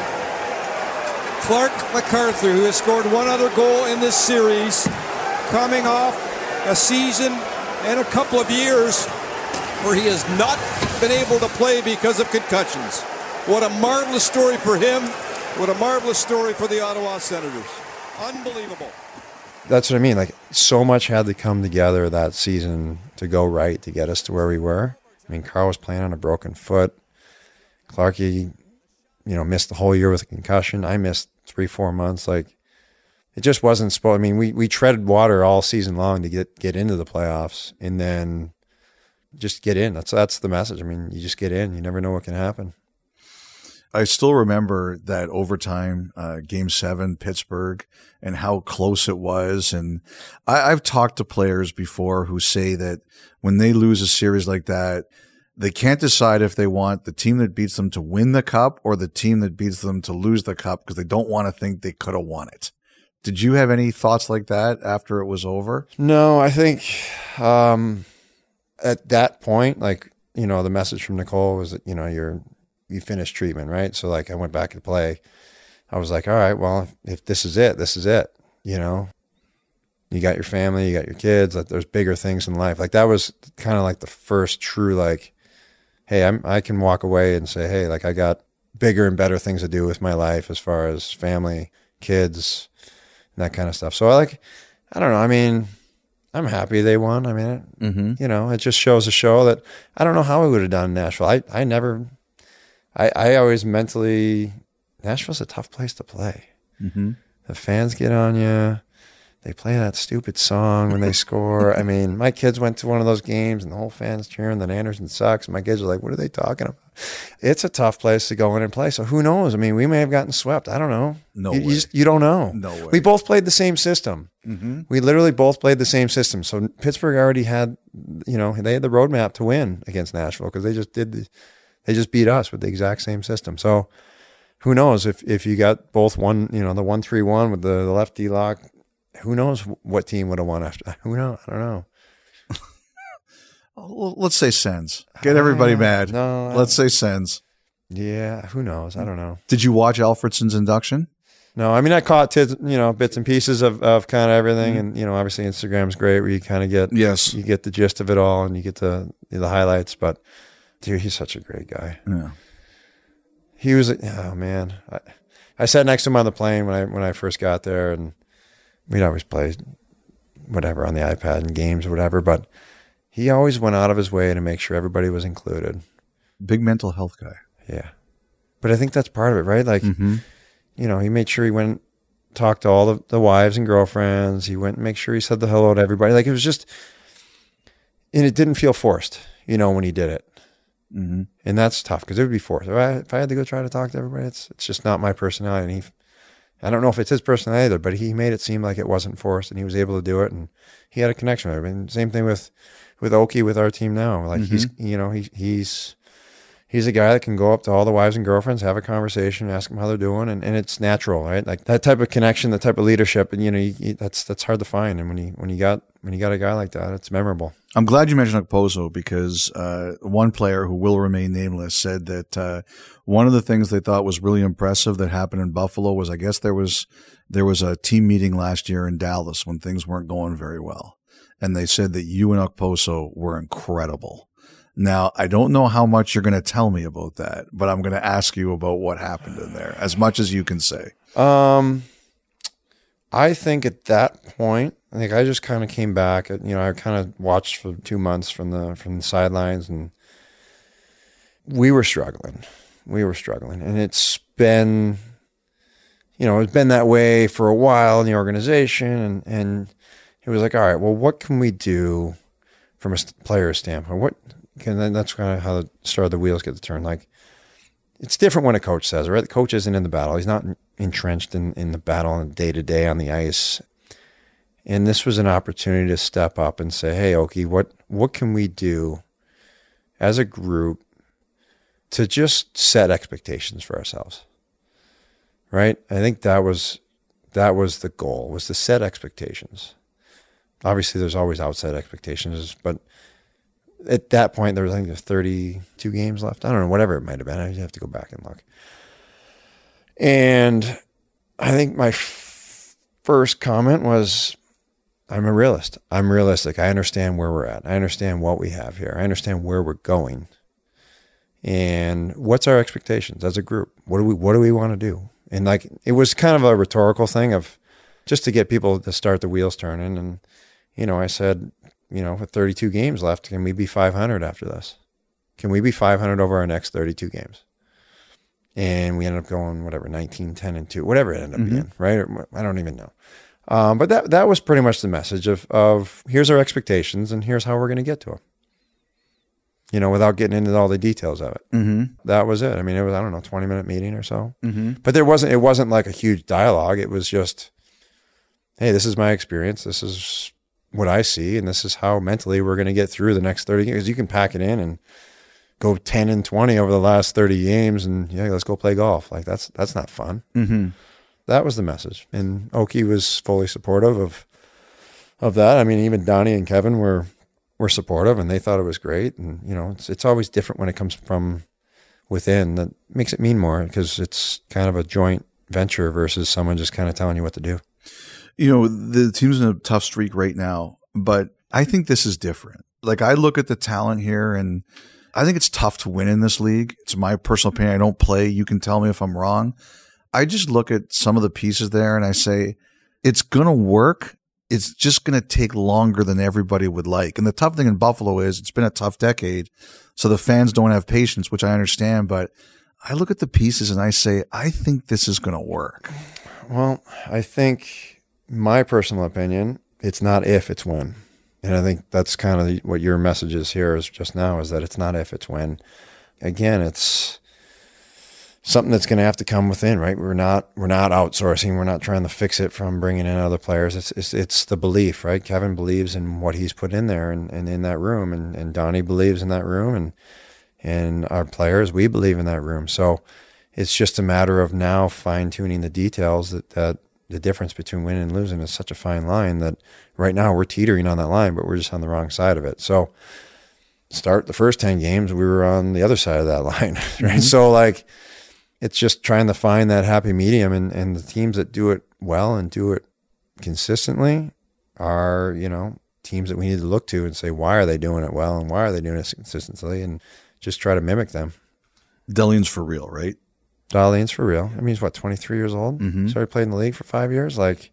Clark MacArthur, who has scored one other goal in this series, coming off a season and a couple of years where he has not been able to play because of concussions. What a marvelous story for him. What a marvelous story for the Ottawa Senators. Unbelievable. that's what I mean. Like, so much had to come together that season to go right to get us to where we were. I mean, Carl was playing on a broken foot. Clarkie, you know, missed the whole year with a concussion. I missed three, four months. Like, it just wasn't supposed. I mean, we we treaded water all season long to get get into the playoffs, and then just get in. That's that's the message. I mean, you just get in. You never know what can happen. I still remember that overtime, uh, game seven, Pittsburgh, and how close it was. And I, I've talked to players before who say that when they lose a series like that, they can't decide if they want the team that beats them to win the cup or the team that beats them to lose the cup because they don't want to think they could have won it. Did you have any thoughts like that after it was over? No, I think um, at that point, like, you know, the message from Nicole was that, you know, you're, you finished treatment, right? So, like, I went back to play. I was like, all right, well, if, if this is it, this is it. You know, you got your family, you got your kids. Like, there's bigger things in life. Like, that was kind of like the first true, like, hey, I'm, I can walk away and say, hey, like, I got bigger and better things to do with my life as far as family, kids, and that kind of stuff. So, I like, I don't know. I mean, I'm happy they won. I mean, it, Mm-hmm. you know, it just shows a show that I don't know how we would have done in Nashville. I, I never, I, I always mentally, Nashville's a tough place to play. Mm-hmm. The fans get on you. They play that stupid song when they score. I mean, my kids went to one of those games and the whole fan's cheering that Anderson sucks. And my kids are like, what are they talking about? It's a tough place to go in and play. So who knows? I mean, we may have gotten swept. I don't know. No you, way. You, just, you don't know. No way. We both played the same system. Mm-hmm. We literally both played the same system. So Pittsburgh already had, you know, they had the roadmap to win against Nashville because they just did the, they just beat us with the exact same system. So who knows if, if you got both one, you know, the one, three, one with the, the left D lock, who knows what team would have won after? Who knows? I don't know. Well, let's say Sens. Get everybody Uh, mad. no, I- Let's say Sens. Yeah, who knows? I don't know. Did you watch Alfredson's induction? No, I mean, I caught tit, you know, bits and pieces of, of kind of everything, and you know, obviously Instagram's great where you kind of get Yes. you get the gist of it all and you get the the highlights. But dude, he's such a great guy. Yeah. He was, oh man, I, I sat next to him on the plane when I when I first got there, and we'd always play whatever on the iPad and games or whatever. But he always went out of his way to make sure everybody was included. Big mental health guy. Yeah, but I think that's part of it, right? Like, Mm-hmm. you know, he made sure he went and talked to all the, the wives and girlfriends. He went and make sure he said the hello to everybody. Like, it was just, and it didn't feel forced, you know, when he did it. Mm-hmm. And that's tough because it would be forced. If I, if I had to go try to talk to everybody, it's it's just not my personality. And he, I don't know if it's his personality either, but he made it seem like it wasn't forced, and he was able to do it, and he had a connection with everybody. And same thing with with Oki with our team now. Like, he's, you know, he he's. He's a guy that can go up to all the wives and girlfriends, have a conversation, ask them how they're doing, and, and it's natural, right? Like, that type of connection, that type of leadership, and you know, you, you, that's that's hard to find. And when you when you got when you got a guy like that, it's memorable. I'm glad you mentioned Okposo because uh, one player who will remain nameless said that uh, one of the things they thought was really impressive that happened in Buffalo was, I guess there was there was a team meeting last year in Dallas when things weren't going very well, and they said that you and Okposo were incredible. Now, I don't know how much you're going to tell me about that, but I'm going to ask you about what happened in there, as much as you can say. Um, I think at that point, I think I just kind of came back. You know, I kind of watched for two months from the from the sidelines, and we were struggling. We were struggling, and it's been, you know, it's been that way for a while in the organization, and and it was like, all right, well, what can we do from a player standpoint? What And then that's kind of how the start of the wheels get to turn. Like, it's different when a coach says it, right? The coach isn't in the battle. He's not entrenched in, in the battle and day to day on the ice. And this was an opportunity to step up and say, hey, Okie, what, what can we do as a group to just set expectations for ourselves? Right? I think that was that was the goal, was to set expectations. Obviously, there's always outside expectations, but at that point, there was, I think, there's thirty-two games left. I don't know, whatever it might have been. I have to go back and look. And I think my f- first comment was, I'm a realist. I'm realistic. I understand where we're at. I understand what we have here. I understand where we're going. And what's our expectations as a group? What do we What do we want to do? And like, it was kind of a rhetorical thing of just to get people to start the wheels turning. And, you know, I said, you know, with thirty-two games left, can we be five hundred after this? Can we be five hundred over our next thirty-two games? And we ended up going, whatever, nineteen, ten, and two, whatever it ended up mm-hmm. being, right? I don't even know. Um, but that that was pretty much the message of, of here's our expectations and here's how we're going to get to them. You know, without getting into all the details of it. Mm-hmm. That was it. I mean, it was, I don't know, twenty minute meeting or so. Mm-hmm. But there wasn't, it wasn't like a huge dialogue. It was just, hey, this is my experience. This is what I see. And this is how mentally we're going to get through the next thirty games. You can pack it in and go ten and twenty over the last thirty games and yeah, let's go play golf. Like that's, that's not fun. Mm-hmm. That was the message. And Okie was fully supportive of, of that. I mean, even Donnie and Kevin were, were supportive and they thought it was great. And, you know, it's, it's always different when it comes from within. That makes it mean more because it's kind of a joint venture versus someone just kind of telling you what to do. You know, the team's in a tough streak right now, but I think this is different. Like, I look at the talent here and I think it's tough to win in this league. It's my personal opinion. I don't play. You can tell me if I'm wrong. I just look at some of the pieces there and I say, it's going to work. It's just going to take longer than everybody would like. And the tough thing in Buffalo is it's been a tough decade. So the fans don't have patience, which I understand. But I look at the pieces and I say, I think this is going to work. Well, I think my personal opinion, it's not if, it's when. And I think that's kind of what your message is here is just now, is that it's not if, it's when. Again, it's something that's going to have to come within, right? We're not we're not outsourcing. We're not trying to fix it from bringing in other players. It's it's, it's the belief, right? Kevin believes in what he's put in there and, and in that room, and, and Donnie believes in that room, and and our players, we believe in that room. So it's just a matter of now fine-tuning the details that, that the difference between winning and losing is such a fine line that right now we're teetering on that line, but we're just on the wrong side of it. So start the first ten games, we were on the other side of that line, right? Mm-hmm. So like, it's just trying to find that happy medium, and, and the teams that do it well and do it consistently are, you know, teams that we need to look to and say, why are they doing it well and why are they doing it consistently, and just try to mimic them. Dahlin's for real, right? Dahlin's for real. I mean, he's what, twenty-three years old? Mm-hmm. Started playing in the league for five years. Like,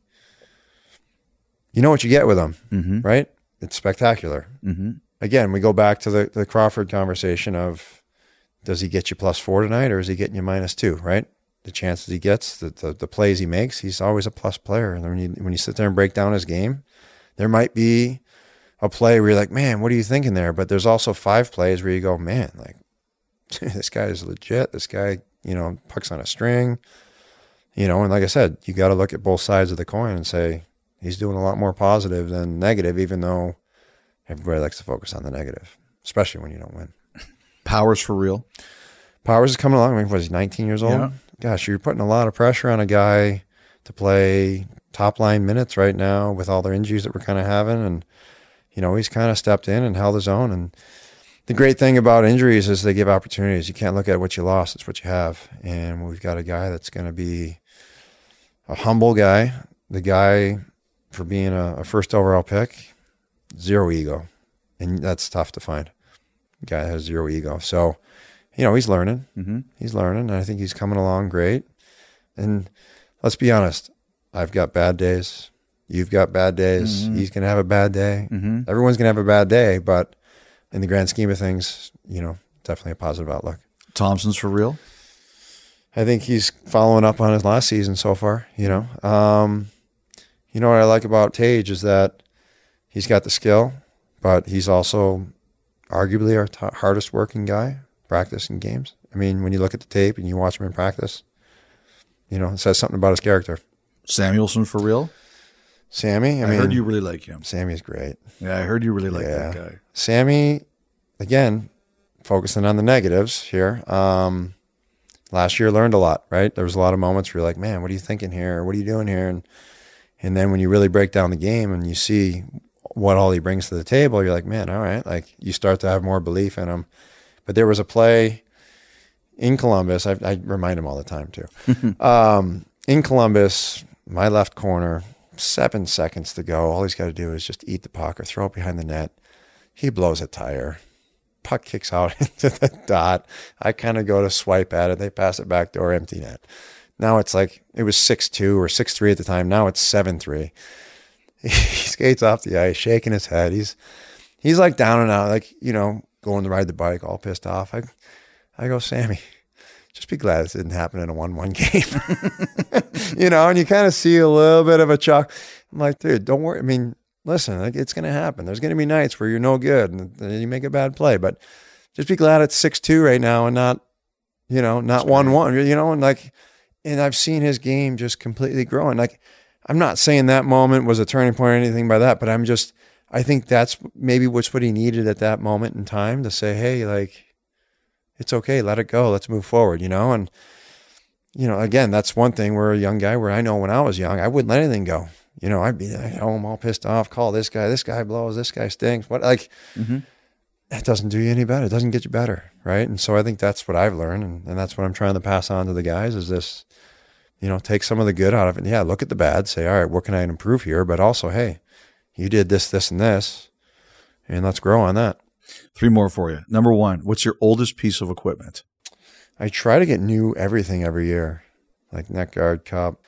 you know what you get with him, mm-hmm. right? It's spectacular. Mm-hmm. Again, we go back to the, the Crawford conversation of, does he get you plus four tonight or is he getting you minus two, right? The chances he gets, the, the, the plays he makes, he's always a plus player. And when you, when you sit there and break down his game, there might be a play where you're like, man, what are you thinking there? But there's also five plays where you go, man, like, this guy is legit. This guy, you know, pucks on a string, you know, and like I said, you got to look at both sides of the coin and say, he's doing a lot more positive than negative, even though everybody likes to focus on the negative, especially when you don't win. Powers for real. Powers is coming along. I mean, what, he's nineteen years old? Yeah. Gosh, you're putting a lot of pressure on a guy to play top line minutes right now with all the injuries that we're kind of having. And, you know, he's kind of stepped in and held his own. And the great thing about injuries is they give opportunities. You can't look at what you lost. It's what you have. And we've got a guy that's going to be a humble guy, the guy for being a, a first overall pick, zero ego. And that's tough to find. Guy has zero ego. So, you know, he's learning. Mm-hmm. He's learning. And I think he's coming along great. And let's be honest, I've got bad days. You've got bad days. Mm-hmm. He's going to have a bad day. Mm-hmm. Everyone's going to have a bad day. But in the grand scheme of things, you know, definitely a positive outlook. Thompson's for real? I think he's following up on his last season so far, you know. Um, you know what I like about Tage is that he's got the skill, but he's also arguably our t- hardest working guy, practice and games. I mean, when you look at the tape and you watch him in practice, you know, it says something about his character. Samuelson for real? Sammy, I, I mean, heard you really like him. Sammy's great. Yeah, I heard you really like Yeah. that guy. Sammy, again, focusing on the negatives here. Um, last year learned a lot, right? There was a lot of moments where you're like, man, what are you thinking here? What are you doing here? And and then when you really break down the game and you see what all he brings to the table, you're like, man, all right. Like, you start to have more belief in him. But there was a play in Columbus. I, I remind him all the time too. um, in Columbus, my left corner, seven seconds to go. All he's got to do is just eat the puck or throw it behind the net. He blows a tire. Puck kicks out into the dot. I kind of go to swipe at it. They pass it back door, empty net. Now it's like, it was six two or six three at the time. Now it's seven three. He skates off the ice, shaking his head. He's he's like down and out, like, you know, going to ride the bike, all pissed off. I, I go, Sammy, just be glad this didn't happen in a one one game. You know, and you kind of see a little bit of a chuck. I'm like, dude, don't worry. I mean, listen, like, it's going to happen. There's going to be nights where you're no good and you make a bad play, but just be glad it's six two right now and not, you know, not one one, you know, and like, and I've seen his game just completely grow. And like, I'm not saying that moment was a turning point or anything by that, but I'm just, I think that's maybe what's what he needed at that moment in time to say, hey, like, it's okay, let it go, let's move forward, you know? And, you know, again, that's one thing where a young guy where I know when I was young, I wouldn't let anything go. You know, I'd be at home all pissed off, call this guy, this guy blows, this guy stinks. What, like, mm-hmm. That doesn't do you any better. It doesn't get you better, right? And so I think that's what I've learned, and, and that's what I'm trying to pass on to the guys is this, you know, take some of the good out of it. Yeah, look at the bad, say, all right, what can I improve here? But also, hey, you did this, this, and this, and let's grow on that. Three more for you. Number one, what's your oldest piece of equipment? I try to get new everything every year, like neck guard, cup.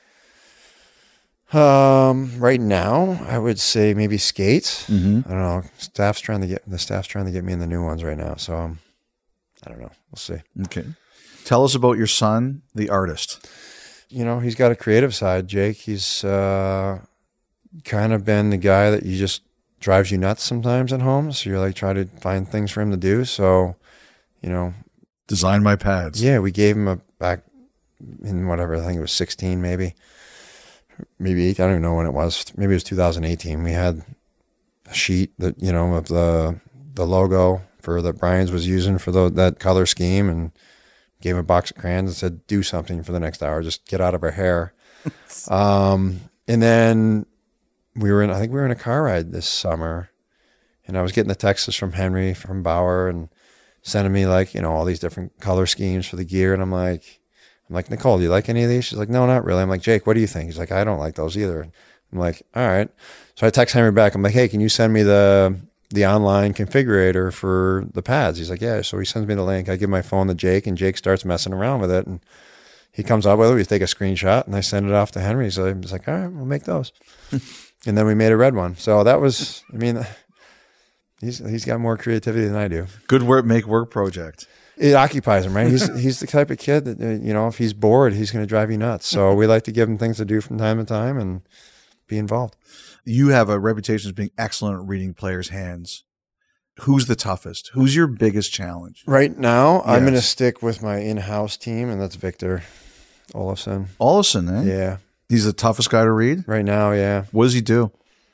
Um, right now, I would say maybe skates. Mm-hmm. I don't know. Staff's trying to get the staff's trying to get me in the new ones right now. So, um, I don't know. We'll see. Okay. Tell us about your son, the artist. You know, he's got a creative side, Jake. He's uh, kind of been the guy that you just drives you nuts sometimes at home. So you're like trying to find things for him to do. So, you know, design my pads. Yeah, we gave him a back in whatever, I think it was sixteen, maybe. Maybe eight, I don't even know when it was. Maybe it was two thousand eighteen. We had a sheet that, you know, of the the logo for that Brian's was using for the, that color scheme, and gave him a box of crayons and said, do something for the next hour. Just get out of our hair. um, and then we were in, I think we were in a car ride this summer, and I was getting the texts from Henry, from Bauer, and sending me like, you know, all these different color schemes for the gear. And I'm like, I'm like, Nicole, do you like any of these? She's like, no, not really. I'm like, Jake, what do you think? He's like, I don't like those either. I'm like, all right. So I text Henry back. I'm like, hey, can you send me the the online configurator for the pads? He's like, yeah. So he sends me the link. I give my phone to Jake, and Jake starts messing around with it. And he comes up with it. We take a screenshot, and I send it off to Henry. So he's like, all right, we'll make those. And then we made a red one. So that was, I mean, he's he's got more creativity than I do. Good work, make work project. It occupies him, right? He's he's the type of kid that, you know, if he's bored, he's going to drive you nuts. So we like to give him things to do from time to time and be involved. You have a reputation as being excellent at reading players' hands. Who's the toughest? Who's your biggest challenge? Right now, yes. I'm going to stick with my in-house team, and that's Victor Olofsson. Olofsson, eh? Yeah. He's the toughest guy to read? Right now, yeah. What does he do?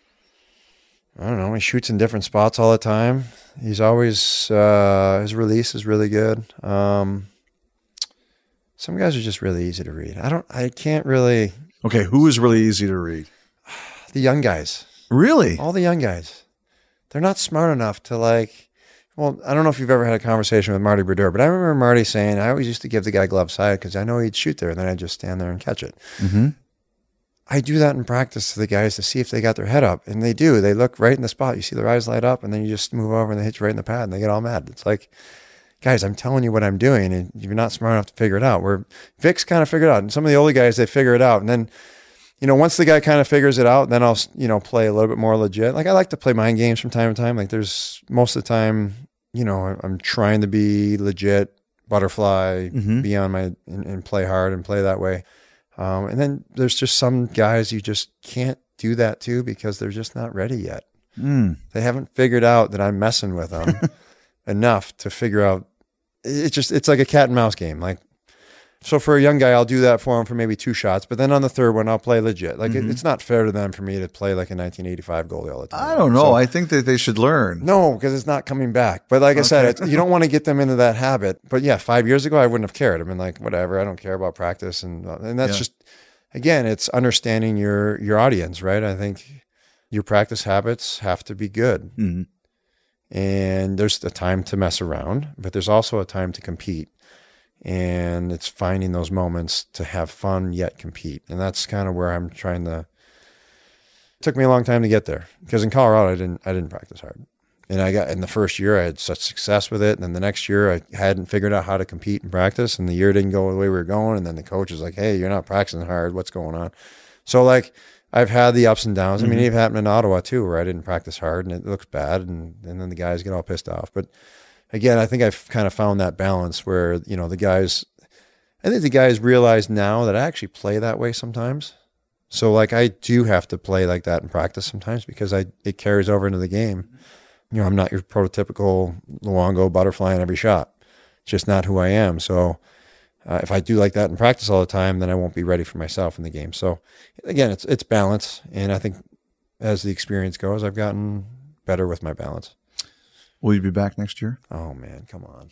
I don't know. He shoots in different spots all the time. He's always, uh, his release is really good. Um, some guys are just really easy to read. I don't, I can't really. Okay, who is really easy to read? The young guys. Really? All the young guys. They're not smart enough to like, well, I don't know if you've ever had a conversation with Marty Brodeur, but I remember Marty saying, I always used to give the guy glove side because I know he'd shoot there, and then I'd just stand there and catch it. Mm-hmm. I do that in practice to the guys to see if they got their head up. And they do. They look right in the spot. You see their eyes light up, and then you just move over and they hit you right in the pad, and they get all mad. It's like, guys, I'm telling you what I'm doing, and you're not smart enough to figure it out. Where Vic's kind of figured it out. And some of the older guys, they figure it out. And then, you know, once the guy kind of figures it out, then I'll, you know, play a little bit more legit. Like I like to play mind games from time to time. Like there's most of the time, you know, I'm trying to be legit, butterfly, mm-hmm. be on my, and, and play hard and play that way. Um, and then there's just some guys you just can't do that to because they're just not ready yet. Mm. They haven't figured out that I'm messing with them enough to figure out it's just, it's like a cat and mouse game. Like, so for a young guy, I'll do that for him for maybe two shots, but then on the third one, I'll play legit. Like mm-hmm. it, it's not fair to them for me to play like a nineteen eighty-five goalie all the time. I don't know. So, I think that they should learn. No, because it's not coming back. But like okay. I said, it's, you don't want to get them into that habit. But yeah, five years ago, I wouldn't have cared. I've been like, whatever, I don't care about practice. And and that's yeah. just, again, it's understanding your your audience, right? I think your practice habits have to be good. Mm-hmm. And there's a time to mess around, but there's also a time to compete. And it's finding those moments to have fun yet compete. And that's kind of where I'm trying to, it took me a long time to get there because in Colorado, I didn't, I didn't practice hard. And I got, in the first year, I had such success with it. And then the next year I hadn't figured out how to compete and practice. And the year didn't go the way we were going. And then the coach was like, hey, you're not practicing hard. What's going on? So like, I've had the ups and downs. Mm-hmm. I mean, it happened in Ottawa too, where I didn't practice hard and it looks bad. And, and then the guys get all pissed off. But again, I think I've kind of found that balance where, you know, the guys, I think the guys realize now that I actually play that way sometimes. So like I do have to play like that in practice sometimes because I it carries over into the game. You know, I'm not your prototypical Luongo butterfly in every shot. It's just not who I am. So uh, if I do like that in practice all the time, then I won't be ready for myself in the game. So again, it's it's balance. And I think as the experience goes, I've gotten better with my balance. Will you be back next year? Oh, man, come on.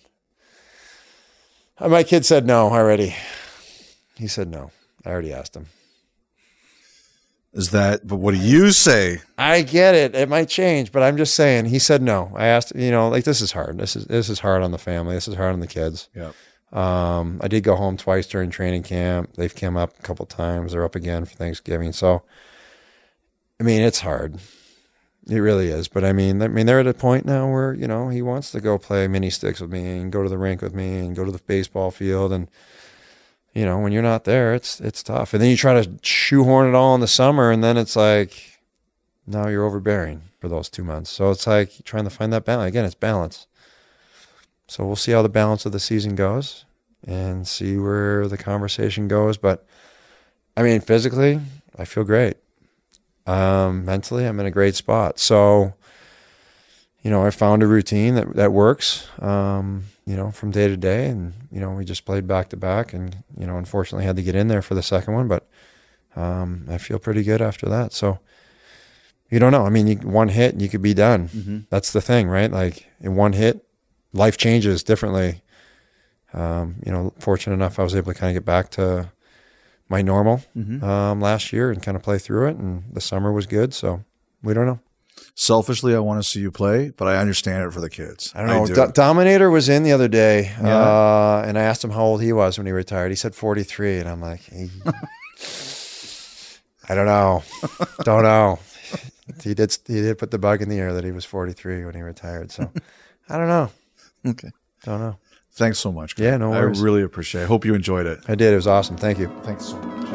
My kid said no already. He said no. I already asked him. Is that, but what do you say? I get it. It might change, but I'm just saying. He said no. I asked, you know, like this is hard. This is this is hard on the family. This is hard on the kids. Yeah. Um, I did go home twice during training camp. They've come up a couple times. They're up again for Thanksgiving. So, I mean, it's hard. It really is. But I mean, I mean, they're at a point now where, you know, he wants to go play mini sticks with me and go to the rink with me and go to the baseball field. And, you know, when you're not there, it's, it's tough. And then you try to shoehorn it all in the summer. And then it's like, now you're overbearing for those two months. So it's like trying to find that balance. Again, it's balance. So we'll see how the balance of the season goes and see where the conversation goes. But I mean, physically, I feel great. Um, mentally, I'm in a great spot. So, you know, I found a routine that, that works, um, you know, from day to day. And, you know, we just played back to back and, you know, unfortunately had to get in there for the second one, but, um, I feel pretty good after that. So you don't know. I mean, you, one hit and you could be done. Mm-hmm. That's the thing, right? Like in one hit, life changes differently. Um, you know, fortunate enough, I was able to kind of get back to my normal mm-hmm. um, last year and kind of play through it. And the summer was good. So we don't know. Selfishly, I want to see you play, but I understand it for the kids. I don't know. I do. Do- Dominator was in the other day, yeah. uh, and I asked him how old he was when he retired. He said forty-three, and I'm like, hey. I don't know. Don't know. He did. He did put the bug in the air that he was forty-three when he retired. So I don't know. Okay. Don't know. Thanks so much. Yeah, no worries. I really appreciate it. I hope you enjoyed it. I did. It was awesome. Thank you. Thanks so much.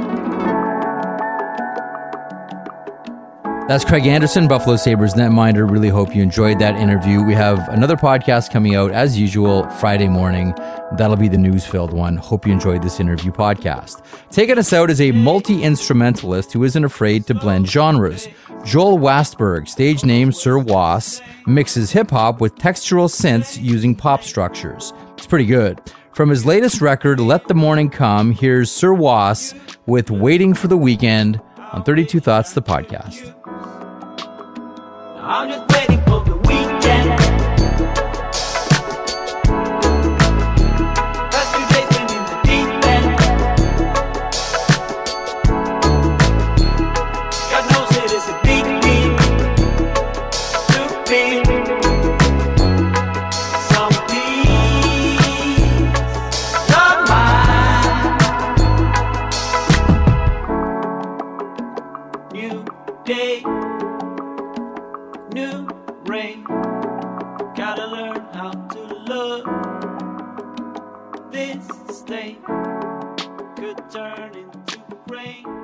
That's Craig Anderson, Buffalo Sabres netminder. Really hope you enjoyed that interview. We have another podcast coming out, as usual, Friday morning. That'll be the news-filled one. Hope you enjoyed this interview podcast. Taking us out is a multi-instrumentalist who isn't afraid to blend genres. Joel Wastberg, stage name Sir Was, mixes hip-hop with textural synths using pop structures. It's pretty good. From his latest record, Let the Morning Come, here's Sir Was with Waiting for the Weekend on thirty-two Thoughts, the podcast. I'm just waiting for the weekend. Last few days been in the deep end. God knows it is a big deal to be some peace of mind. New day. New rain, gotta learn how to love this state, could turn into rain.